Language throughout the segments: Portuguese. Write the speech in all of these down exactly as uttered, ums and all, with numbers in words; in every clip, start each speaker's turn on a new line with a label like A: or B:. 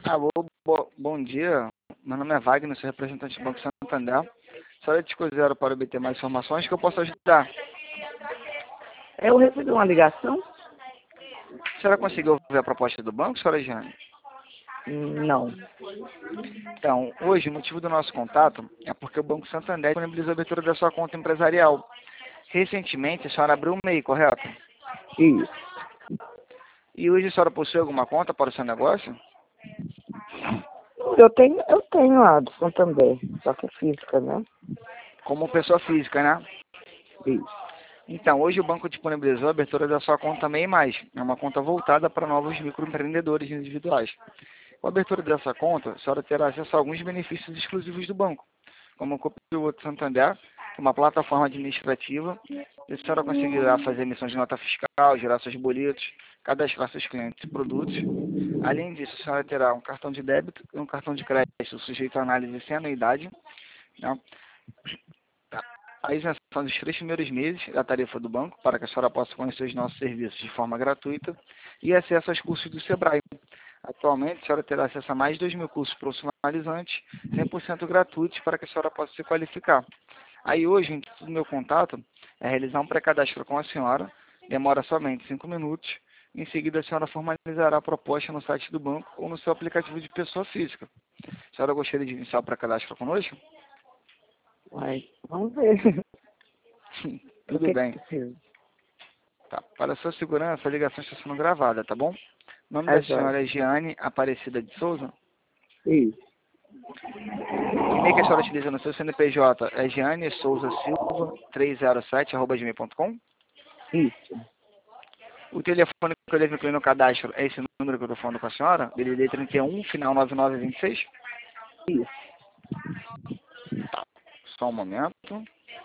A: Alô, bo- bom dia. Meu nome é Wagner, sou representante do Banco Santander. Só te considero para obter mais informações que eu posso ajudar.
B: Eu recebi uma ligação?
A: A senhora conseguiu ver a proposta do banco, senhora Jane?
B: Hum, Não.
A: Então, hoje o motivo do nosso contato é porque o Banco Santander disponibilizou a abertura da sua conta empresarial. Recentemente, a senhora abriu um MEI, correto?
B: Isso.
A: E hoje a senhora possui alguma conta para o seu negócio?
B: Eu tenho, eu tenho a do Santander, só que é física, né?
A: Como pessoa física, né?
B: Isso.
A: Então, hoje o banco disponibilizou a abertura da sua conta MEI mais. É uma conta voltada para novos microempreendedores individuais. Com a abertura dessa conta, a senhora terá acesso a alguns benefícios exclusivos do banco, como o Copilot Santander, que é uma plataforma administrativa, e a senhora conseguirá fazer emissão de nota fiscal, gerar seus boletos, cadastrar seus clientes e produtos. Além disso, a senhora terá um cartão de débito e um cartão de crédito sujeito à análise sem anuidade, né? A isenção dos três primeiros meses da tarifa do banco, para que a senhora possa conhecer os nossos serviços de forma gratuita, e acesso aos cursos do Sebrae. Atualmente, a senhora terá acesso a mais de dois mil cursos profissionalizantes, cem por cento gratuitos, para que a senhora possa se qualificar. Aí hoje, o intuito do meu contato é realizar um pré-cadastro com a senhora, demora somente cinco minutos. Em seguida, a senhora formalizará a proposta no site do banco ou no seu aplicativo de pessoa física. A senhora gostaria de iniciar o pré-cadastro conosco?
B: Mas vamos ver. O
A: Tudo
B: que que
A: bem.
B: precisa?
A: Tá. Para a sua segurança, a ligação está sendo gravada, tá bom? O nome
B: É
A: da
B: jóia.
A: senhora é Giane Aparecida de Souza.
B: Isso.
A: O e-mail que a senhora utiliza no seu C N P J é giane souza silva trezentos e sete arroba gmail ponto com.
B: Isso.
A: O telefone que eu devo incluir no cadastro é esse número que eu estou falando com a senhora, D D D trinta e um, final nove nove vinte e seis.
B: Isso.
A: Só um momento.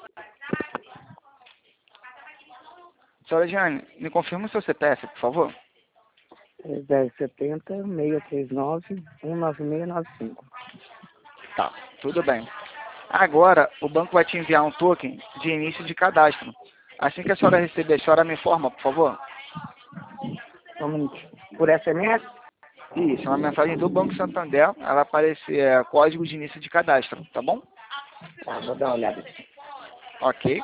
A: Senhora Giane, me confirma o seu C P F, por favor.
B: É zero setenta, seiscentos e trinta e nove, cento e noventa e seis noventa e cinco.
A: Tá, tudo bem. Agora, o banco vai te enviar um token de início de cadastro. Assim que a senhora receber, a senhora me informa, por favor.
B: Só um minutinho. Por S M S?
A: Isso, é uma mensagem do Banco Santander. Ela vai aparecer é, código de início de cadastro, tá bom?
B: Tá, vou dar uma olhada.
A: Ok.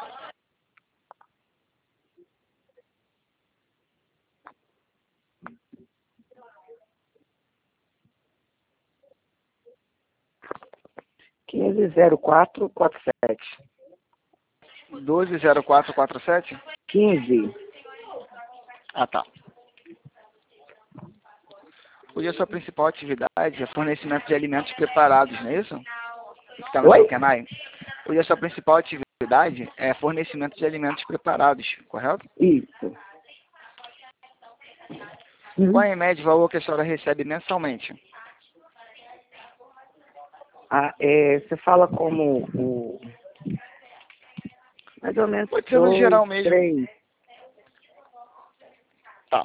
B: quinze zero quatro quarenta e sete.
A: doze zero quatro quatro sete?
B: quinze.
A: Ah, tá. Hoje a sua principal atividade é fornecimento de alimentos preparados, não é isso? Que está no seu
B: Oi?
A: canal. Hoje a sua principal atividade é fornecimento de alimentos preparados, correto?
B: Isso.
A: Qual
B: Uhum.
A: é em média o valor que a senhora recebe mensalmente?
B: Ah, é, você fala como o... Mais ou menos
A: Pode ser no
B: dois,
A: geral mesmo.
B: três.
A: Tá.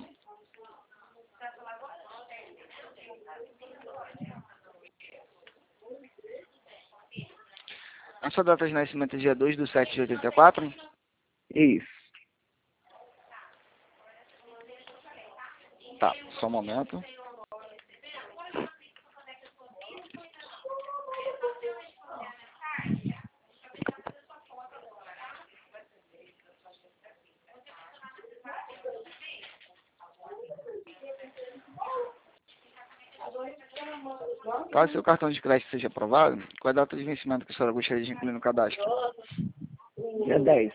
A: A sua data de nascimento é dia dois de sete de oitenta e quatro?
B: Isso.
A: Tá, só um momento. Caso seu cartão de crédito seja aprovado, qual é a data de vencimento que a senhora gostaria de incluir no cadastro?
B: Dia dez.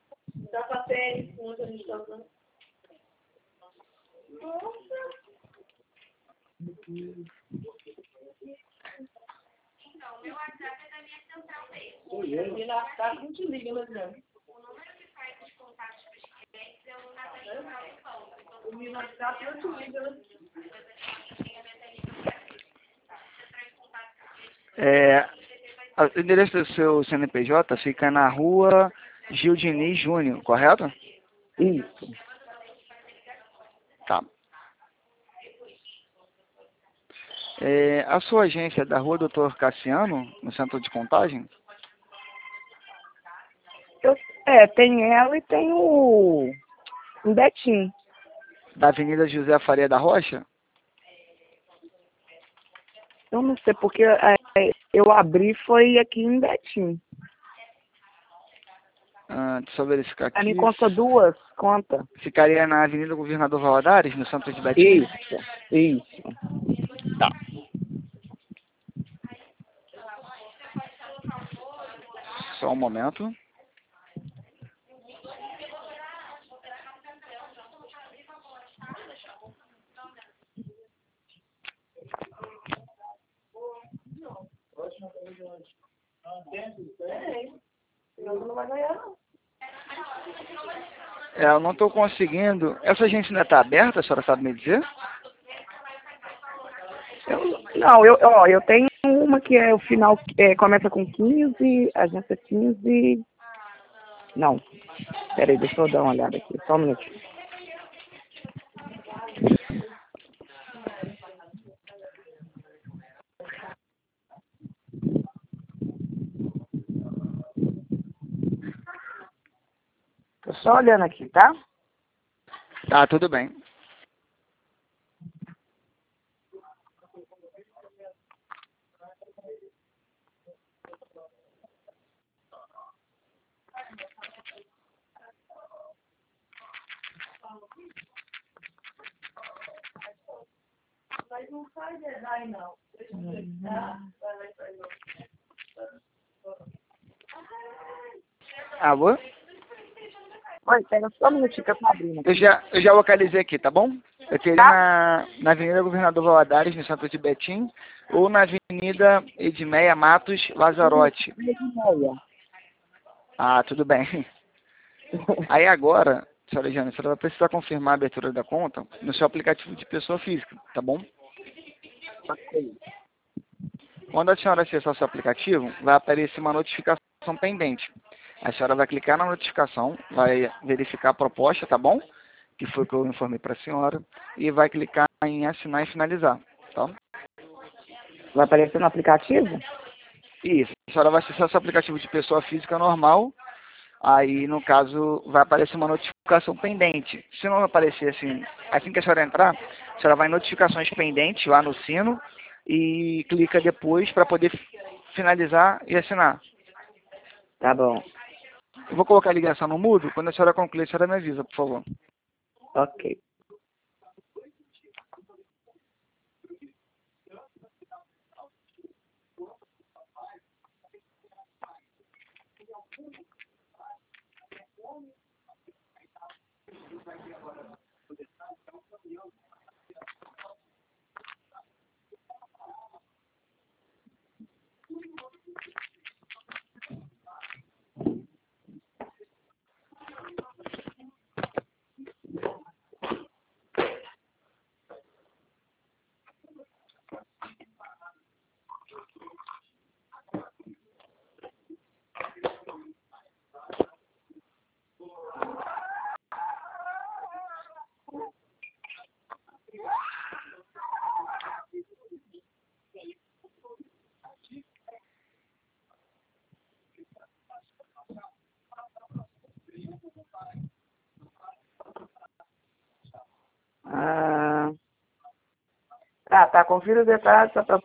A: É, o endereço do seu C N P J fica na rua Gil Diniz Júnior, correto?
B: Isso.
A: Tá. É, a sua agência é da rua Doutor Cassiano, no centro de Contagem?
B: Eu, é, tem ela e tem o, o Betinho.
A: Da Avenida José Faria da Rocha?
B: Eu não sei, porque é, eu abri foi aqui em Betim.
A: Ah, deixa eu verificar
B: Aí me
A: aqui.
B: conta duas, conta.
A: Ficaria na Avenida Governador Valadares, no centro de Betim?
B: Isso, isso.
A: Tá. Só um momento. É, eu não estou conseguindo. Essa agência ainda está aberta, a senhora sabe me dizer?
B: Eu, não, eu, ó, eu tenho uma que é o final, é, começa com quinze, agência quinze. Não, peraí, deixa eu dar uma olhada aqui, só um minutinho. Tô só olhando aqui, tá?
A: Tá, tudo bem. Alô?
B: Oi, pega só um minutinho que eu tô abrindo
A: Eu
B: aqui.
A: já, eu já localizei aqui, tá bom? Eu queria
B: Tá?
A: na, na Avenida Governador Valadares, no centro de Betim, ou na Avenida Edmeia Matos Lazarotti.
B: Meia.
A: Ah, tudo bem. Aí agora, senhora Jana, a senhora vai precisar confirmar a abertura da conta no seu aplicativo de pessoa física, tá bom?
B: Ok.
A: Quando a senhora acessar o seu aplicativo, vai aparecer uma notificação pendente. A senhora vai clicar na notificação, vai verificar a proposta, tá bom? Que foi o que eu informei para a senhora, e vai clicar em assinar e finalizar, tá?
B: Vai aparecer no aplicativo?
A: Isso. A senhora vai acessar o seu aplicativo de pessoa física normal, aí no caso vai aparecer uma notificação pendente. Se não aparecer assim, assim que a senhora entrar, a senhora vai em notificações pendentes lá no sino e clica depois para poder finalizar e assinar.
B: Tá bom.
A: Eu vou colocar a ligação no mudo, quando a senhora concluir, a senhora me avisa, por favor.
B: Ok. Ah, tá, tá. Confira os detalhes. Tá, tá.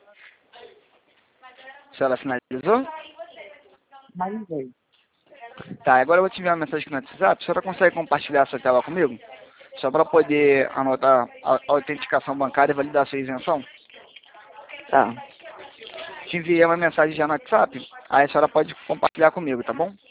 A: A senhora finalizou?
B: Finalizei.
A: Tá, agora eu vou te enviar uma mensagem aqui no WhatsApp. A senhora consegue compartilhar essa tela comigo? Só para poder anotar a autenticação bancária e validar a sua isenção?
B: Tá.
A: Te enviei uma mensagem já no WhatsApp, aí a senhora pode compartilhar comigo, tá bom?